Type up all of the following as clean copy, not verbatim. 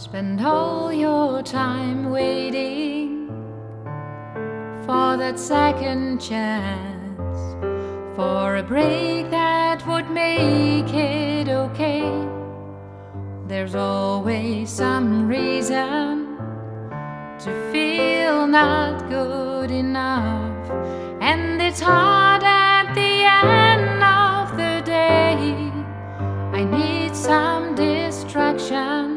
Spend all your time waiting for that second chance, for a break that would make it okay. There's always some reason to feel not good enough, and it's hard at the end of the day. I need some distraction.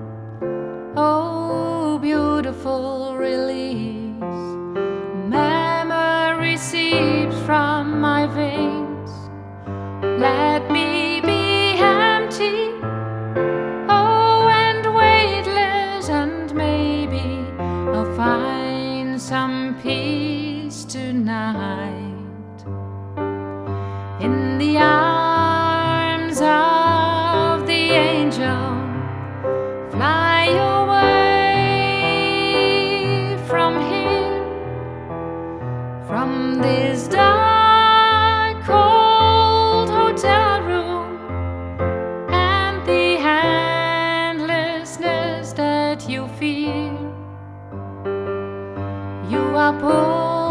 Oh, beautiful release. Memory seeps from my veins. Let me be empty, oh, and weightless, and maybe I'll find some peace tonight in the arms of the angel. Fly away from here, from this dark, cold hotel room, and the endlessness that you fear. You are